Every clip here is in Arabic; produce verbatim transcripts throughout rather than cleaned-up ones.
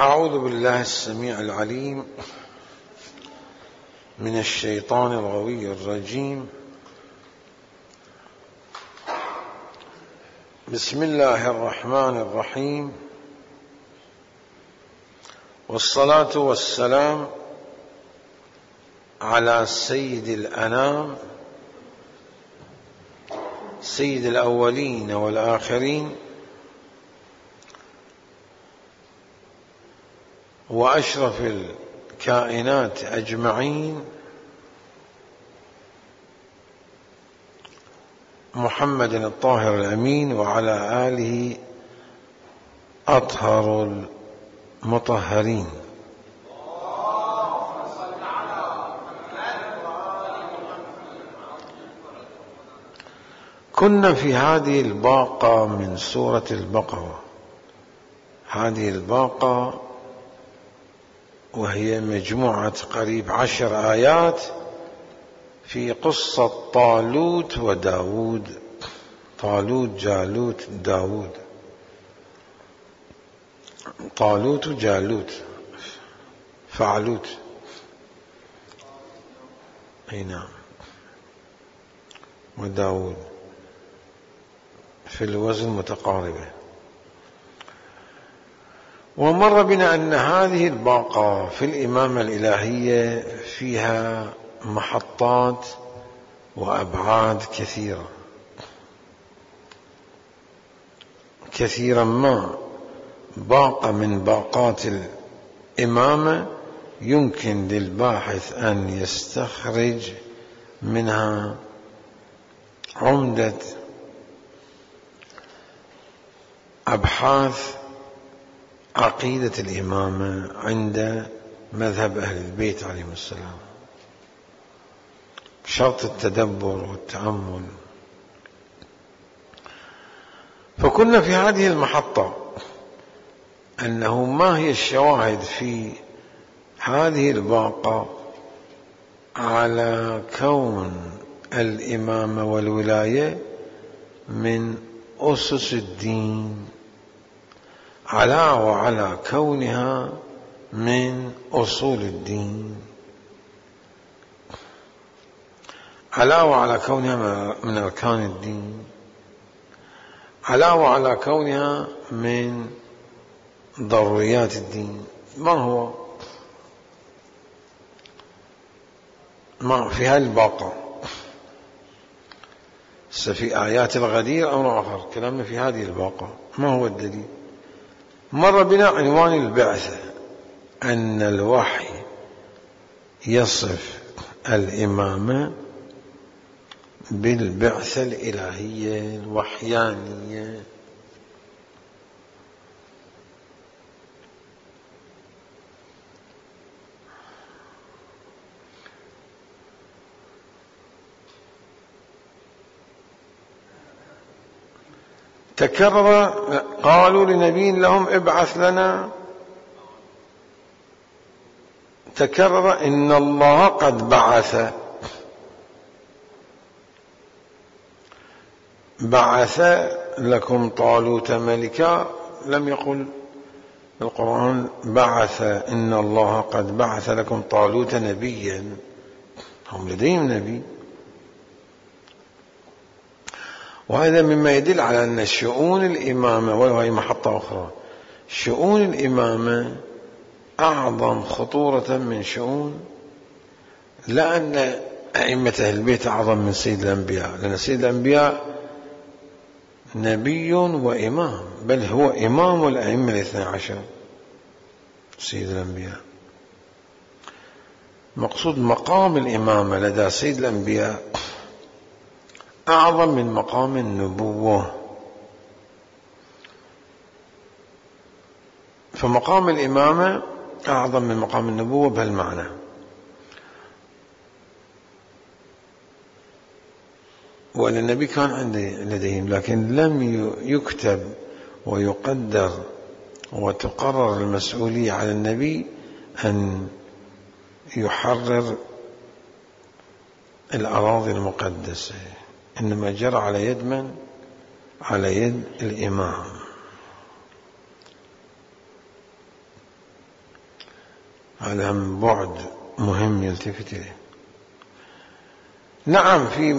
أعوذ بالله السميع العليم من الشيطان الغوي الرجيم. بسم الله الرحمن الرحيم، والصلاة والسلام على سيد الأنام سيد الأولين والآخرين وأشرف الكائنات أجمعين، محمد الطاهر الأمين وعلى آله أطهر المطهرين. كنا في هذه الباقة من سورة البقرة، هذه الباقة وهي مجموعة قريب عشر آيات في قصة طالوت وداود، طالوت جالوت داود، طالوت جالوت فعلوت، أي نعم، وداود في الوزن متقاربة. ومر بنا أن هذه الباقة في الإمامة الإلهية فيها محطات وأبعاد كثيرة، كثيرا ما باقة من باقات الإمامة يمكن للباحث أن يستخرج منها عمدة أبحاث عقيدة الإمامة عند مذهب أهل البيت عليهم السلام، بشرط التدبر والتأمل. فكنا في هذه المحطة أنه ما هي الشواهد في هذه الباقة على كون الإمامة والولاية من أسس الدين، على وعلى كونها من أصول الدين، على وعلى كونها من أركان الدين، على وعلى كونها من ضروريات الدين. ما هو ما في هذه الباقة في آيات الغدير أمر آخر، كلامنا في هذه الباقة. ما هو الدليل؟ مر بنا عنوان البعثة، أن الوحي يصف الإمامة بالبعثة الإلهية الوحيانية. تكرر، قالوا لنبي لهم ابعث لنا، تكرر إن الله قد بعث، بعث لكم طالوت ملكا. لم يقل القرآن بعث إن الله قد بعث لكم طالوت نبيا، هم لديهم نبي. وهذا مما يدل على أن شؤون الإمامة، وهي محطة أخرى، شؤون الإمامة أعظم خطورة من شؤون، لا أن أئمة أهل البيت أعظم من سيد الأنبياء، لأن سيد الأنبياء نبي وإمام، بل هو إمام الأئمة الاثنى عشر سيد الأنبياء. مقصود مقام الإمامة لدى سيد الأنبياء أعظم من مقام النبوة، فمقام الإمامة أعظم من مقام النبوة بهالمعنى. وأن النبي كان لديهم، لكن لم يكتب ويقدر وتقرر المسؤولية على النبي أن يحرر الأراضي المقدسة، إنما جرى على يد من؟ على يد الإمام. هذا هم بعد مهم يلتفت إليه. نعم في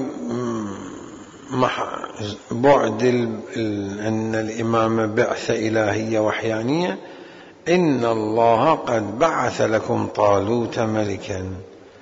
بعد أن الإمامة بعثة إلهية وحيانية، إن الله قد بعث لكم طالوت ملكا.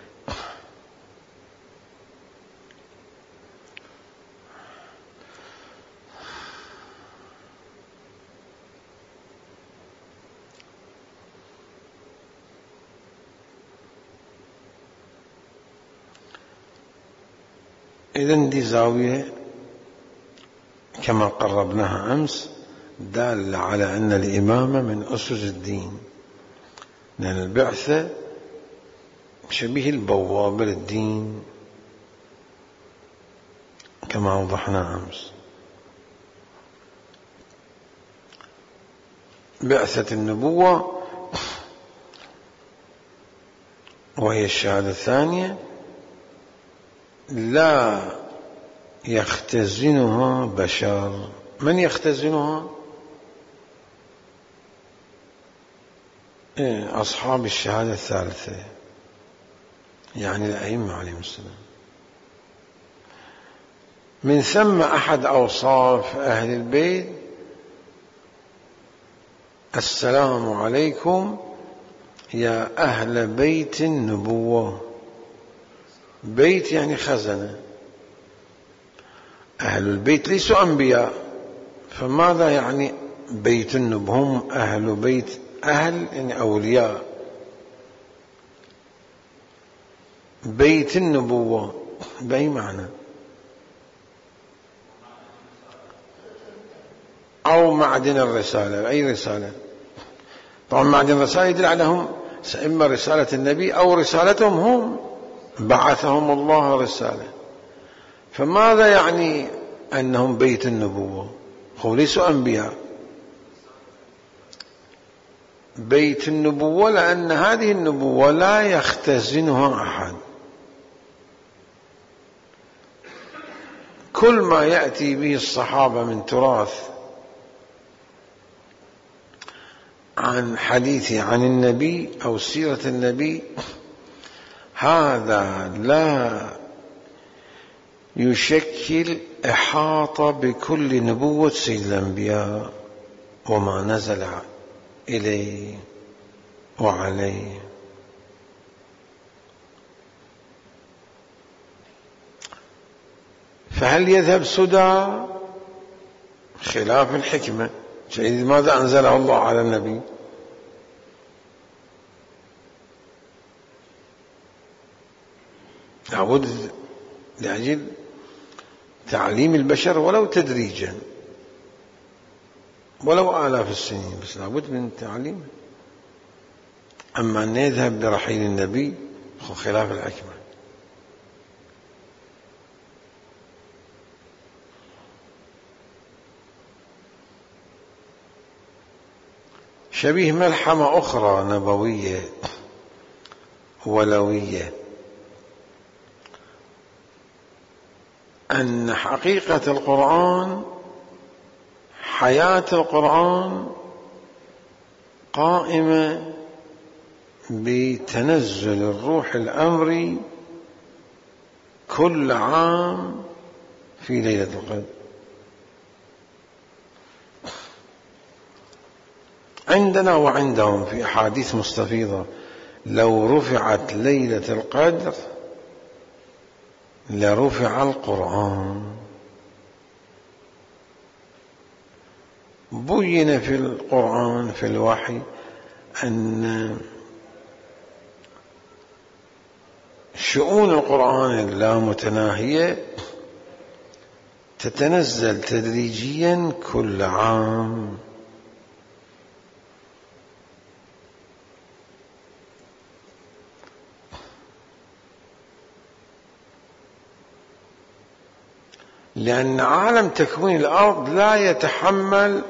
إذن دي زاوية كما قربناها أمس دالة على أن الإمامة من أسس الدين، لأن البعثة شبيه البوابة للدين كما وضحنا أمس. بعثة النبوة وهي الشهادة الثانية لا يختزنها بشر. من يختزنها؟ أصحاب الشهادة الثالثة، يعني الأئمة عليهم السلام. من ثم أحد أوصاف أهل البيت السلام عليكم يا أهل بيت النبوة. بيت يعني خزنة، أهل البيت ليسوا أنبياء، فماذا يعني بيت النبوة؟ هم أهل بيت، أهل يعني أولياء، بيت النبوة بأي معنى؟ أو معدن الرسالة. أي رسالة؟ طبعا معدن الرسالة يدل عليهم إما رسالة النبي أو رسالتهم هم، بعثهم الله رسالة. فماذا يعني أنهم بيت النبوة؟ هم ليسوا أنبياء. بيت النبوة لأن هذه النبوة لا يختزنها أحد. كل ما يأتي به الصحابة من تراث عن حديث عن النبي أو سيرة النبي، هذا لا يشكل إحاطة بكل نبوة سيد الأنبياء وما نزل إليه وعليه. فهل يذهب سدى؟ خلاف الحكمة. شيء ماذا أنزله الله على النبي؟ لابد لأجل تعليم البشر ولو تدريجا، ولو آلاف السنين، بس لابد من تعليمه. أما أن يذهب برحيل النبي خلاف الحكمة. شبيه ملحمة أخرى نبوية ولوية، أن حقيقة القرآن، حياة القرآن قائمة بتنزل الروح الأمري كل عام في ليلة القدر. عندنا وعندهم في أحاديث مستفيضة لو رفعت ليلة القدر لرفع القرآن. بين في القرآن في الوحي أن شؤون القرآن اللامتناهية تتنزل تدريجيا كل عام. لأن عالم تكوين الأرض لا يتحمل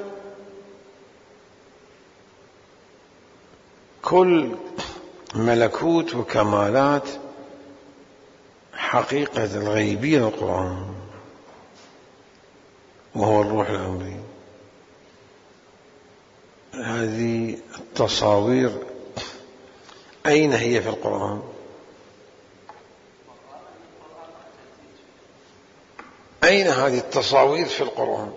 كل ملكوت وكمالات حقيقة الغيبية للقرآن، وهو الروح الأمري. هذه التصاوير أين هي في القرآن؟ أين هذه التصاوير في القرآن؟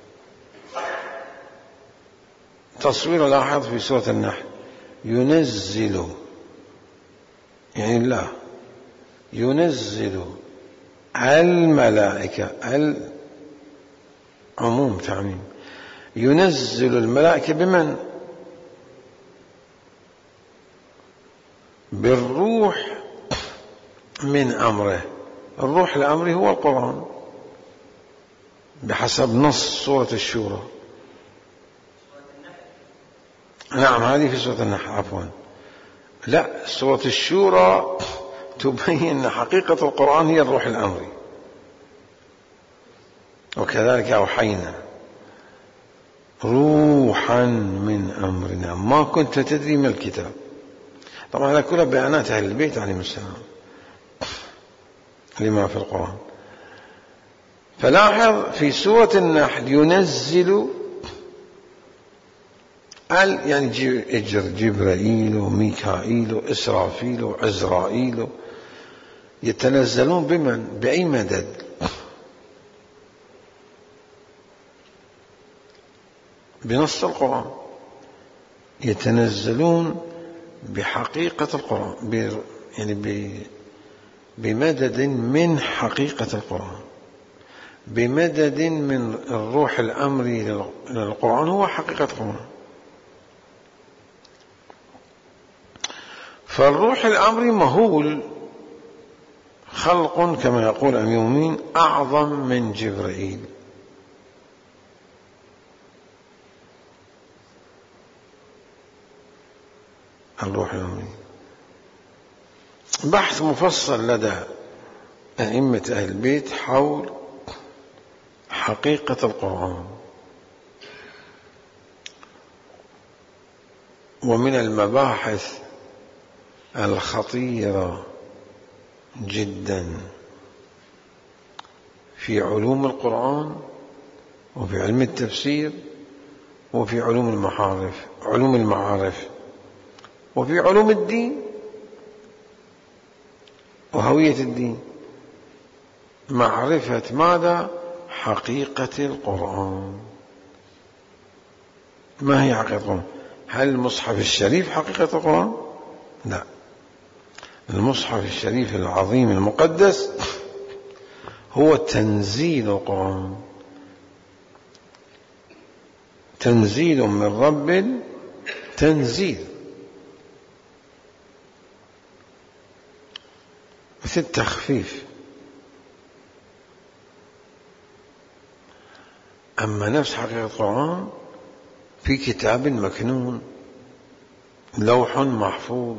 تصوير لاحظ في سورة النحل، ينزل يعني الله ينزل الملائكة، العموم تعميم، ينزل الملائكة بمن؟ بالروح من أمره. الروح الأمري هو القرآن بحسب نص سورة الشورى. نعم هذه في سورة النحل عفوا. لا، سورة الشورى تبين أن حقيقة القرآن هي الروح الأمري، وكذلك أوحينا روحا من أمرنا ما كنت تدري ما الكتاب. طبعا هذا كلها بيانات أهل البيت عليهم السلام لما في القرآن. فلاحظ في سورة النحل ينزل ال يعني اجر جبرائيل وميكائيل وإسرافيل وعزرائيل يتنزلون بمن؟ بأي مدد؟ بنص القرآن، يتنزلون بحقيقة القرآن، يعني بمدد من حقيقة القرآن، بمدد من الروح الأمري للقرآن هو حقيقة القرآن. فالروح الأمري مهول خلق كما يقول أمير المؤمنين أعظم من جبرائيل. الروح الأمري بحث مفصل لدى أئمة أهل البيت حول حقيقة القرآن. ومن المباحث الخطيرة جدا في علوم القرآن وفي علم التفسير وفي علوم المعارف علوم المعارف وفي علوم الدين وهوية الدين، معرفة ماذا؟ حقيقة القرآن. ما هي حقيقة القرآن؟ هل المصحف الشريف حقيقة القرآن؟ لا، المصحف الشريف العظيم المقدس هو تنزيل القرآن، تنزيل من رب تنزيل، مثل التخفيف. أما نفس حقيقة القرآن في كتاب مكنون، لوح محفوظ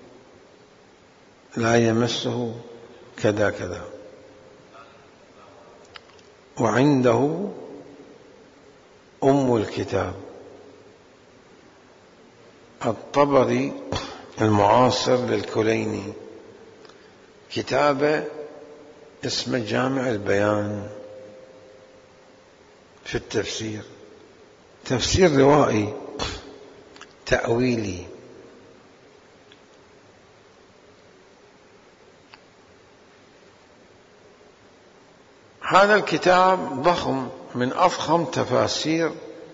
لا يمسه كذا كذا، وعنده أم الكتاب الطبري المعاصر للكليني، كتابه اسمه جامع البيان في التفسير، تفسير روائي تأويلي. هذا الكتاب ضخم، من أفخم تفاسير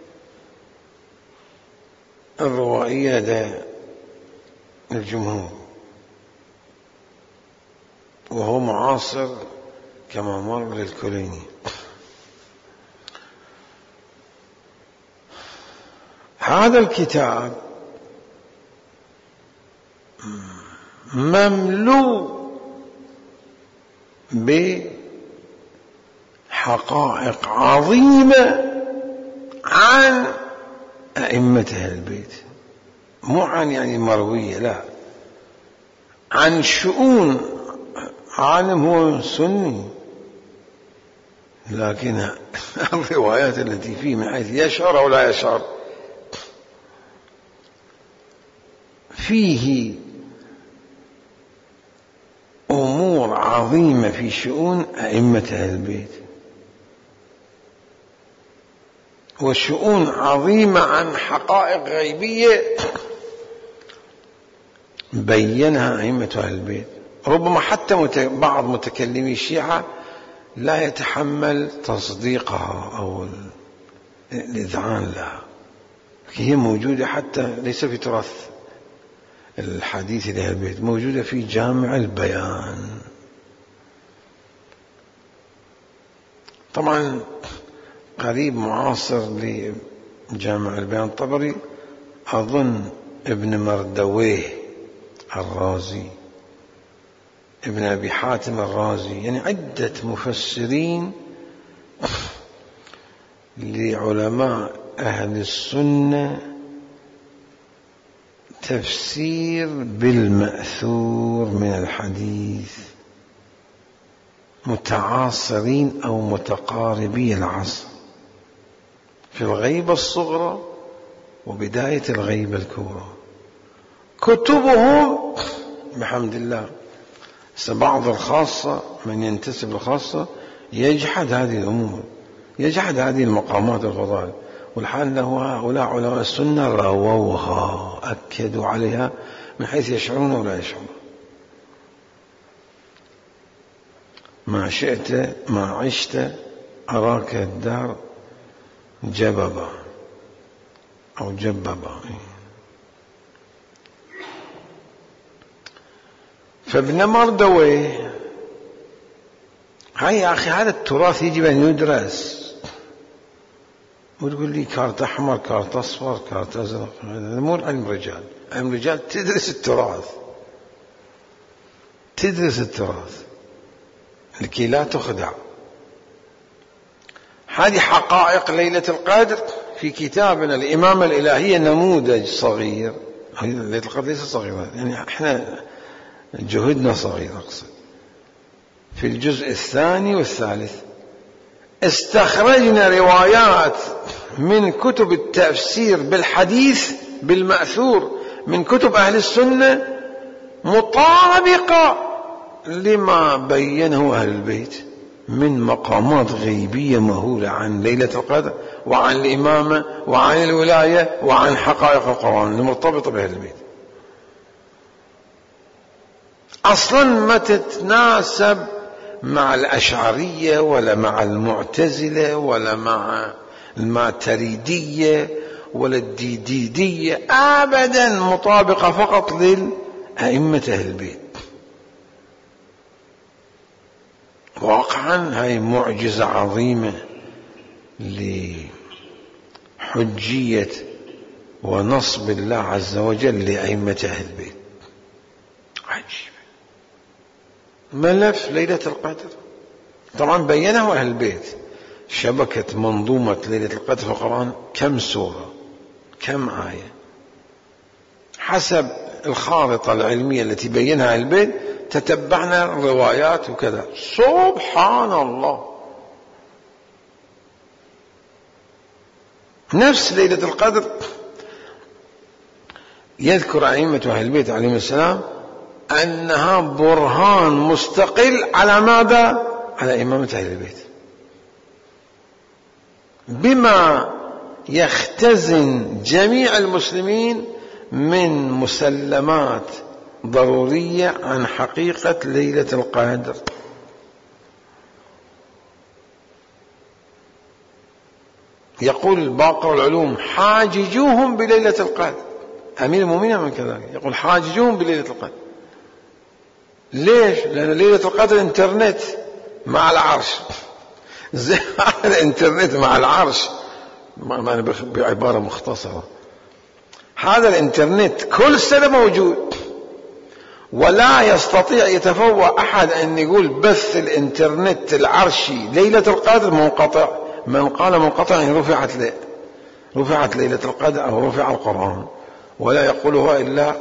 الروائية لدى الجمهور، وهو معاصر كما مر للكليني. هذا الكتاب مملوء بحقائق عظيمة عن أئمة أهل البيت، مو عن يعني مروية، لا، عن شؤون عالم هو سني، لكن الروايات التي فيه من حيث يشعر أو لا يشعر فيه أمور عظيمة في شؤون أئمة أهل البيت، وشؤون عظيمة عن حقائق غيبية بينها أئمة أهل البيت. ربما حتى بعض متكلمي الشيعة لا يتحمل تصديقها أو الإذعان لها، هي موجودة حتى ليس في تراث الحديث لأهل البيت، موجودة في جامع البيان. طبعا قريب معاصر لجامع البيان الطبري أظن ابن مردويه الرازي، ابن أبي حاتم الرازي، يعني عدة مفسرين لعلماء أهل السنة تفسير بالمأثور من الحديث، متعاصرين أو متقاربي العصر في الغيبة الصغرى وبداية الغيبة الكبرى. كتبهم بحمد الله، بعض الخاصة من ينتسب للخاصة يجحد هذه الأمور، يجحد هذه المقامات الفضائل، والحال له هؤلاء علماء السنة رووها، أكدوا عليها من حيث يشعرون ولا يشعرون. ما شئت ما عشت أراك الدار جببا أو جببا. فابن مردويه هاي يا أخي هذا التراث يجب أن يدرس، وتقول لي كارت أحمر كارت أصفر كارت أزرق، هذا مو علم رجال، علم رجال تدرس التراث، تدرس التراث لكي لا تخدع. هذه حقائق ليلة القدر في كتابنا الإمامة الإلهية نموذج صغير. ليلة القدر ليس صغيرة، يعني احنا جهدنا صغير، أقصد في الجزء الثاني والثالث استخرجنا روايات من كتب التفسير بالحديث بالمأثور من كتب أهل السنة مطابقة لما بينه أهل البيت من مقامات غيبية مهولة عن ليلة القدر وعن الإمامة وعن الولاية وعن حقائق القرآن المرتبطة بأهل البيت. أصلا ما تتناسب مع الأشعرية ولا مع المعتزلة ولا مع الماتريدية ولا الديديدية أبدا، مطابقة فقط للأئمة أهل البيت. واقعا هاي معجزة عظيمة لحجية ونصب الله عز وجل لأئمة أهل البيت. عجيب. ملف ليلة القدر طبعا بينه أهل البيت، شبكة منظومة ليلة القدر في القرآن كم سورة كم آية حسب الخارطة العلمية التي بينها أهل البيت، تتبعنا الروايات وكذا. سبحان الله. نفس ليلة القدر يذكر أئمة أهل البيت عليهم السلام أنها برهان مستقل على ماذا؟ على إمامة أهل البيت، بما يختزن جميع المسلمين من مسلمات ضرورية عن حقيقة ليلة القدر. يقول الباقر العلوم حاججوهم بليلة القدر، أمير المؤمنين من كذلك يقول حاججوهم بليلة القدر. ليش؟ لأن ليلة القدر انترنت مع العرش، زي الانترنت مع العرش، بعبارة مختصرة هذا الانترنت كل سنة موجود، ولا يستطيع يتفوه أحد أن يقول بث الانترنت العرشي ليلة القدر منقطع. من قال منقطع يعني رفعت لي رفعت ليلة القدر أو رفع القرآن، ولا يقولها إلا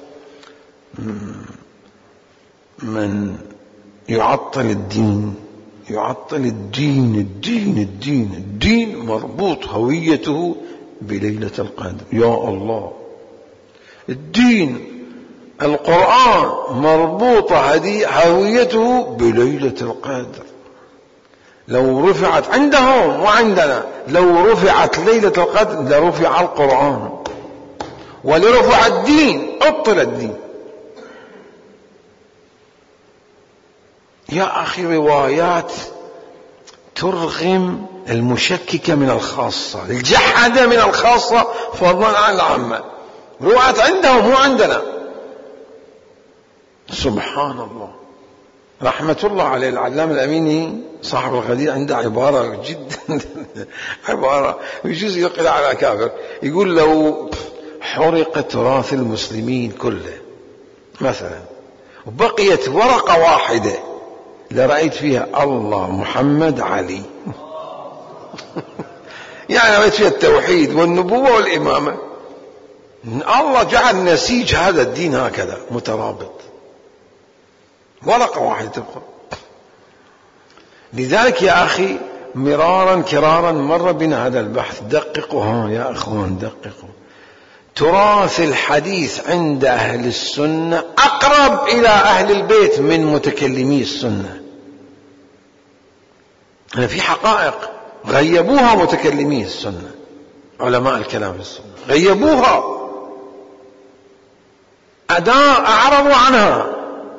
من يعطل الدين، يعطل الدين الدين الدين الدين مربوط هويته بليلة القدر. يا الله، الدين القرآن مربوطة هويته بليلة القدر. لو رفعت عندهم وعندنا، لو رفعت ليلة القدر لرفع القرآن، ولرفع الدين أبطل الدين. يا أخي روايات ترغم المشككة من الخاصة، الجحدة من الخاصة فضلا عن العامة. روايات عندهم مو عندنا. سبحان الله. رحمة الله عليه العلامة الأميني صاحب الغدير عنده عبارة جدا عبارة يجوز يقل على كافر. يقول لو حرق تراث المسلمين كله مثلا وبقيت ورقة واحدة لرأيت فيها الله محمد علي يعني رأيت فيها التوحيد والنبوة والإمامة. الله جعل نسيج هذا الدين هكذا مترابط، ورقة واحدة تبقى. لذلك يا أخي مرارا كرارا مر بنا هذا البحث. دققوا ها يا أخوان، دققوا. تراث الحديث عند أهل السنة أقرب إلى أهل البيت من متكلمي السنة. أنا في حقائق غيبوها متكلمي السنة، علماء الكلام في السنة غيبوها، أداء أعرضوا عنها،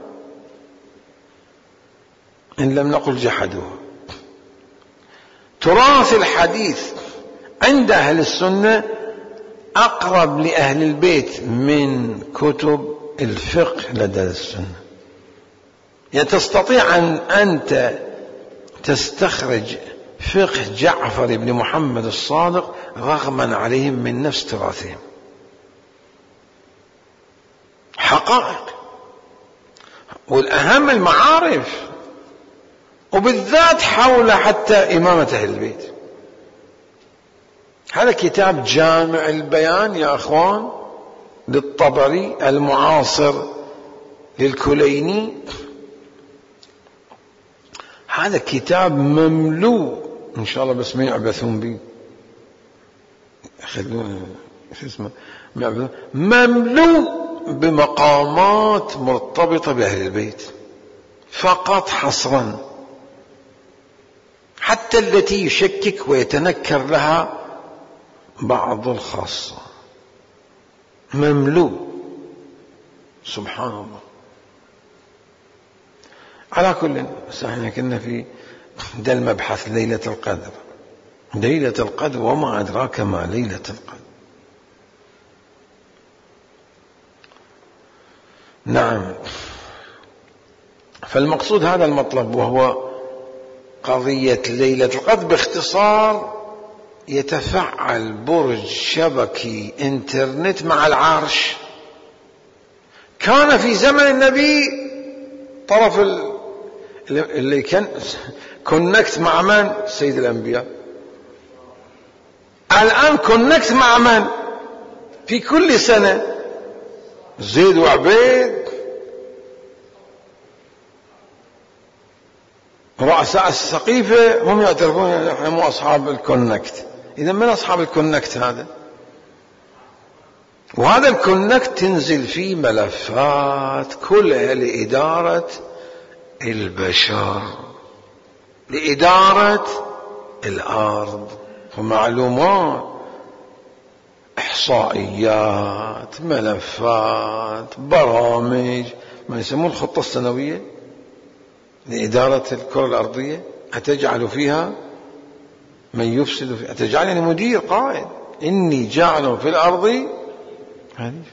إن لم نقل جحدوها. تراث الحديث عند أهل السنة أقرب لأهل البيت من كتب الفقه لدى السنة. يعني تستطيع أن أنت تستخرج فقه جعفر بن محمد الصادق رغما عليهم من نفس تراثهم. حقائق، والأهم المعارف، وبالذات حول حتى إمامة أهل البيت. هذا كتاب جامع البيان يا أخوان للطبري المعاصر للكليني. هذا كتاب مملوء إن شاء الله، بس ما يعبثون به، شو اسمه، مملوء بمقامات مرتبطة بأهل البيت فقط حصرا، حتى التي يشكك ويتنكر لها بعض الخاصة، مملوء. سبحان الله. على كل، احنا كنا في ده المبحث ليلة القدر. ليلة القدر وما أدراك ما ليلة القدر. نعم. فالمقصود هذا المطلب، وهو قضية ليلة القدر. باختصار يتفعل برج شبكي انترنت مع العرش. كان في زمن النبي طرف اللي كان كونكت مع من؟ سيد الأنبياء. الآن كونكت مع من؟ في كل سنة زيد وعبيد، رؤساء السقيفة هم يعترفون نحن مو أصحاب الكونكت. إذا من أصحاب الكونكت هذا؟ وهذا الكونكت تنزل فيه ملفات كلها لإدارة البشر، لإدارة الأرض، ومعلومات، إحصائيات، ملفات، برامج، ما يسمون الخطة السنوية لإدارة الكرة الأرضية. أتجعل فيها من يفسد فيها، أتجعلني مدير قائد، إني جاعل في الأرض خليفة.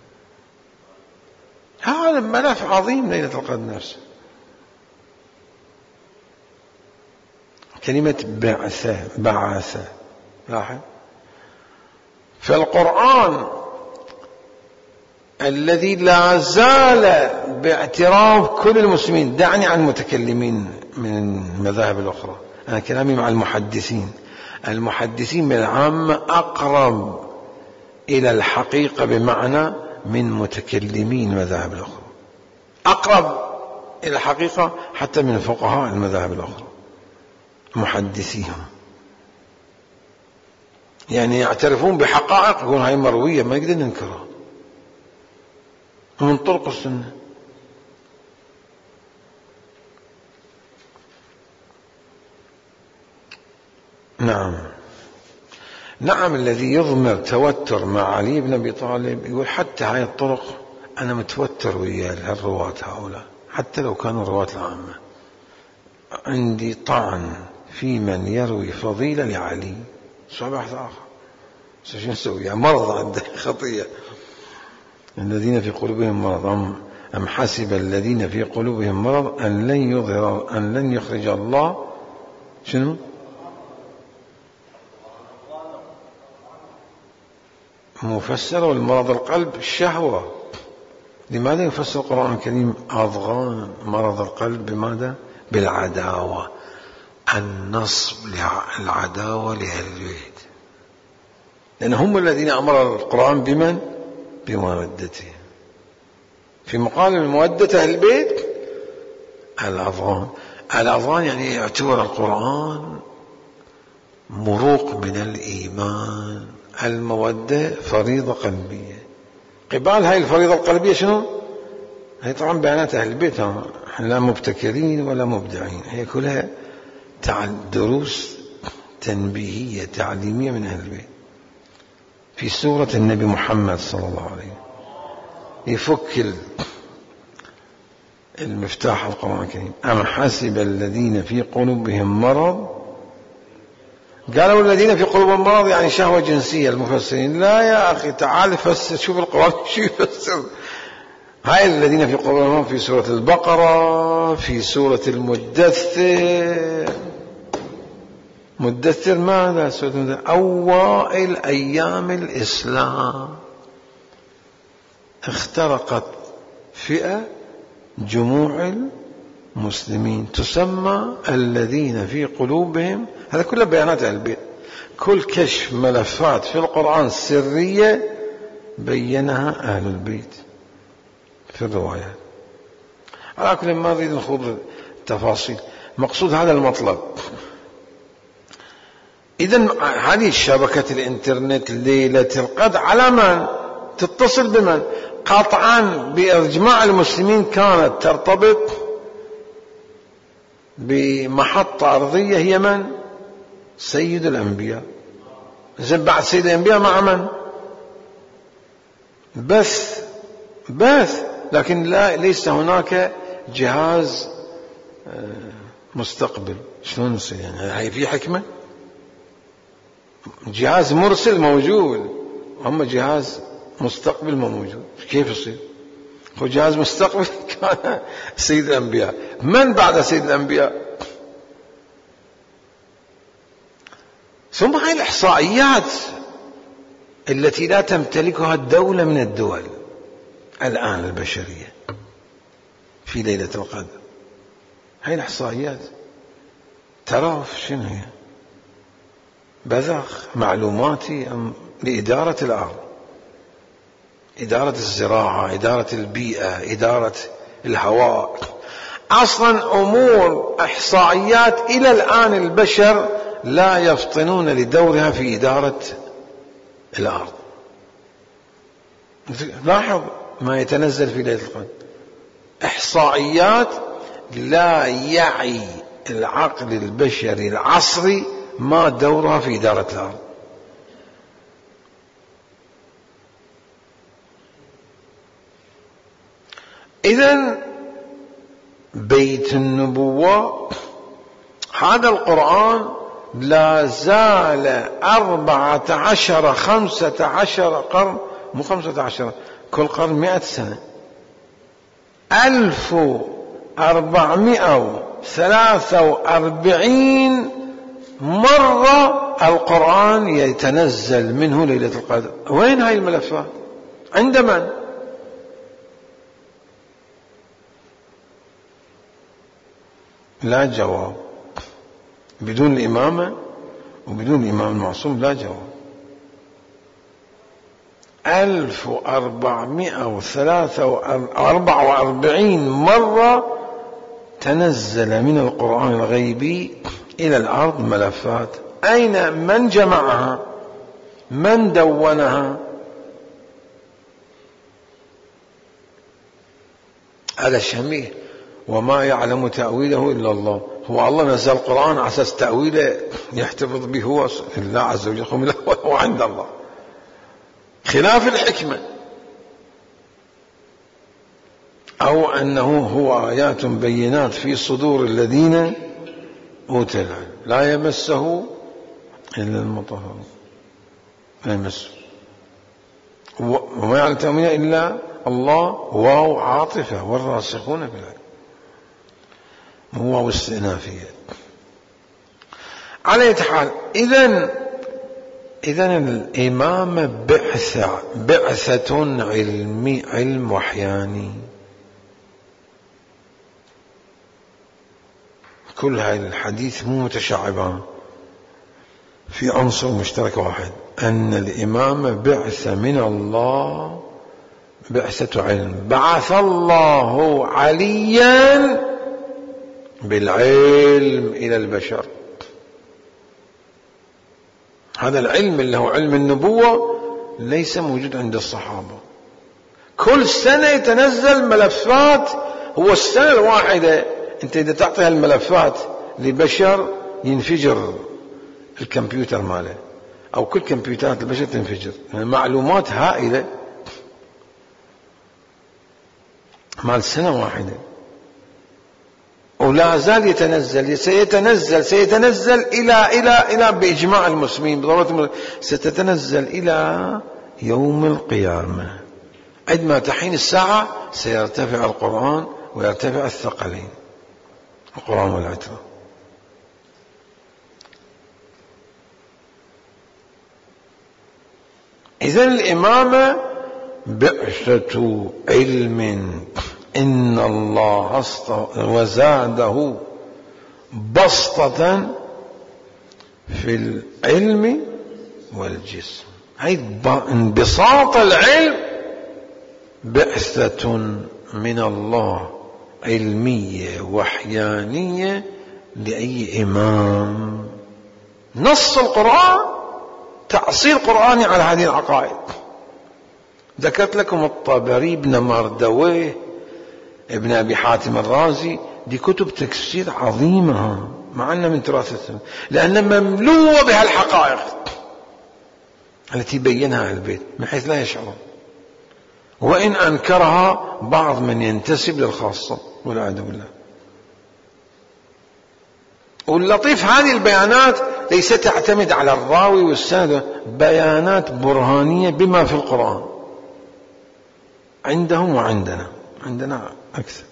هذا ملف عظيم ليلة القدر نفسه. كلمة بعثة، بعثة، لاحظ. فالقرآن الذي لا زال باعتراف كل المسلمين، دعني عن المتكلمين من المذاهب الأخرى، أنا كلامي مع المحدثين. المحدثين من العامة أقرب إلى الحقيقة بمعنى من متكلمين المذاهب الأخرى، أقرب إلى الحقيقة حتى من فقهاء المذاهب الأخرى محدثيهم. يعني يعترفون بحقائق يقولون هاي مروية ما يقدر ننكرها من طرق السنة. نعم نعم. الذي يضمر توتر مع علي بن أبي طالب يقول حتى هاي الطرق أنا متوتر ويا الرواة هؤلاء، حتى لو كانوا رواة العامة عندي طعن في من يروي فضيلة لعلي، شو بحث آخر، شو نسوي؟ يعني مرض عنده خطية. الذين في قلوبهم مرض أم حسب الذين في قلوبهم مرض أن لن يظهر أن لن يخرج الله شنو مفسر، والمرض القلب الشهوة. لماذا يفسر القرآن الكريم أضغان مرض القلب؟ بماذا؟ بالعداوة، النصب العداوة لأهل البيت، لأن هم الذين أمر القرآن بمن؟ بمودته. في مقابل المودة أهل البيت الأضغان. الأضغان يعني يعتبر القرآن مروق من الإيمان. المودة فريضة قلبية. قبال هاي الفريضة القلبية شنو؟ هي طبعا بيانات أهل البيت، احنا لا مبتكرين ولا مبدعين، هي كلها دروس تنبيهية تعليمية من أهل البيت. في سورة النبي محمد صلى الله عليه وسلم يفك المفتاح القرآن الكريم. أم حسب الذين في قلوبهم مرض، قالوا الذين في قلوبهم مرض يعني شهوة جنسية المفسرين. لا يا أخي، تعال فسر، شوف القرآن شو يفسر. هاي الذين في قلوبهم مرض في سورة البقرة، في سورة المدثر. مدثر ماذا؟ سورة المدثر أوائل أيام الإسلام اخترقت فئة جموع المسلمين تسمى الذين في قلوبهم. هذا كله بيانات أهل البيت. كل كشف ملفات في القرآن سرية بينها أهل البيت في الروايات. على كل ما نريد نخوض التفاصيل، مقصود هذا المطلب. إذن هذه الشبكة الإنترنت ليلة القدر على من تتصل بمن؟ قطعا بإجماع المسلمين كانت ترتبط بمحطة أرضية هي من؟ سيد الأنبياء. زين بعد سيد الأنبياء مع من؟ بث بث لكن لا، ليس هناك جهاز مستقبل. شلون يصير يعني؟ هاي في حكمة. جهاز مرسل موجود، أما جهاز مستقبل ما موجود. كيف يصير؟ هو جهاز مستقبل كان سيد الأنبياء. من بعد سيد الأنبياء؟ ثم هاي الإحصائيات التي لا تمتلكها الدولة من الدول الآن البشرية في ليلة القدر. هاي الإحصائيات تراف شنو هي؟ بذخ معلوماتي لإدارة الأرض، إدارة الزراعة، إدارة البيئة، إدارة الهواء. أصلا أمور إحصائيات إلى الآن البشر لا يفطنون لدورها في إدارة الأرض. لاحظ ما يتنزل في ليلة القدر، إحصائيات لا يعي العقل البشري العصري ما دورها في إدارة الأرض. إذن بيت النبوة هذا القرآن لا زال أربعة عشر خمسة عشر قرن، مو خمسة عشر، كل قرن مئة سنة، ألف أربعمائة وثلاثة وأربعين مرة القرآن يتنزل منه ليلة القدر. وين هاي الملفات؟ عند من؟ لا جواب. بدون الإمامة وبدون الإمام المعصوم لا جواب. ألف أربعمائة وثلاثة وأربعة وأربعين مرة تنزل من القرآن الغيبي إلى الأرض ملفات. أين؟ من جمعها؟ من دونها؟ هذا شميه. وما يعلم تأويله إلا الله. هو الله نزل القرآن على أساس تأويله يحتفظ به هو الله عز وجل، هو عند الله، خلاف الحكمة. أو أنه هو آيات بينات في صدور الذين أوتي العلم لا يمسه إلا المطهرون، لا يمسه، وما يعلم تأويله إلا الله، واو عاطفة، والراسخون في العلم واو استئنافية. على أي حال، إذن إذن الإمامة بعثة بعثة علمي، علم وحياني. كل هاي الحديث مو متشعبان، في عنصر مشترك واحد، أن الإمامة بعثة من الله، بعثة علم، بعث الله عليا بالعلم إلى البشر. هذا العلم اللي هو علم النبوة ليس موجود عند الصحابة. كل سنة يتنزل ملفات، هو السنة الواحدة أنت إذا تعطيها الملفات لبشر ينفجر الكمبيوتر ماله، أو كل كمبيوترات البشر تنفجر، يعني معلومات هائلة مال سنة واحدة، ولا زال يتنزل، سيتنزل سيتنزل إلى إلى إلى بإجماع المسلمين بضرورة ستتنزل إلى يوم القيامة. عندما تحين الساعة سيرتفع القرآن ويرتفع الثقلين، القرآن والعترة. إذن الإمامة بعثة علم، إن الله وزاده بسطة في العلم والجسم. هي انبساط العلم بعثة من الله علمية وحيانية لأي إمام. نص القرآن تأصيل قرآني على هذه العقائد. ذكرت لكم الطبري، ابن مردويه، ابن أبي حاتم الرازي، دي كتب تفسير عظيمة مع أنها من تراث السنة، لأنها مملوءة بهالحقائق التي بينها أهل البيت من حيث لا يشعرون، وإن أنكرها بعض من ينتسب للخاصة والعياذ بالله. واللطيف هذه البيانات ليست تعتمد على الراوي والسند، بيانات برهانية بما في القرآن عندهم وعندنا، عندنا أكثر.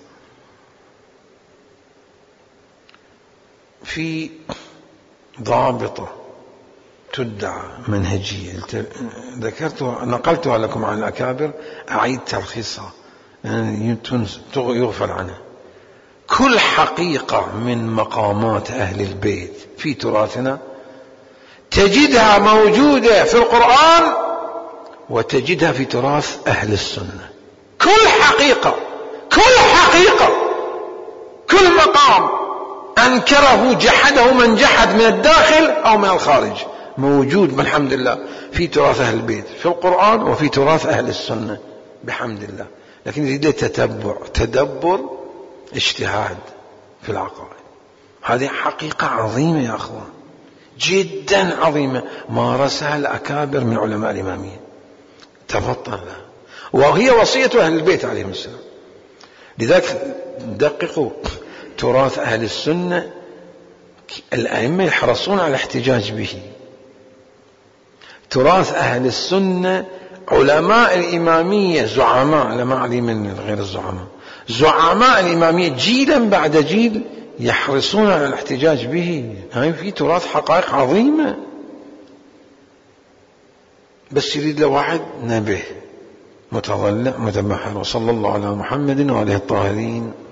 في ضابطة تدعى منهجية ذكرتها نقلتها لكم عن الأكابر، أعيد تلخيصها يعني يغفل عنها. كل حقيقة من مقامات أهل البيت في تراثنا تجدها موجودة في القرآن وتجدها في تراث أهل السنة. كل حقيقة كل حقيقة كل مقام أنكره جحده من جحد من الداخل أو من الخارج موجود بالحمد لله في تراث أهل البيت في القرآن وفي تراث أهل السنة بحمد الله. لكن يريد تتبع تدبر اجتهاد في العقائد. هذه حقيقة عظيمة يا أخوان، جدا عظيمة، مارسها الأكابر من علماء الإمامية تفطن لها، وهي وصية أهل البيت عليهم السلام. لذلك دققوا تراث أهل السنة، الأئمة يحرصون على الاحتجاج به. تراث أهل السنة علماء الإمامية زعماء، لا ما علي من غير الزعماء، زعماء الإمامية جيلا بعد جيل يحرصون على الاحتجاج به. هاي في تراث حقائق عظيمة، بس يريد له واحد نبه متضلع متبحر. وصلى الله على محمد وعليه الطاهرين.